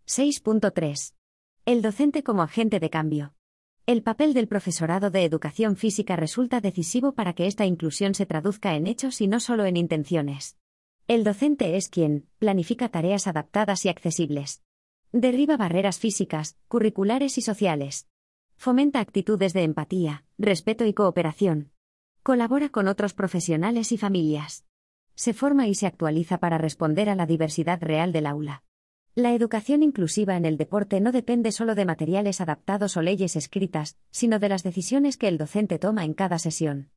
6.3. El docente como agente de cambio. El papel del profesorado de educación física resulta decisivo para que esta inclusión se traduzca en hechos y no solo en intenciones. El docente es quien planifica tareas adaptadas y accesibles. Derriba barreras físicas, curriculares y sociales. Fomenta actitudes de empatía, respeto y cooperación. Colabora con otros profesionales y familias. Se forma y se actualiza para responder a la diversidad real del aula. La educación inclusiva en el deporte no depende solo de materiales adaptados o leyes escritas, sino de las decisiones que el docente toma en cada sesión.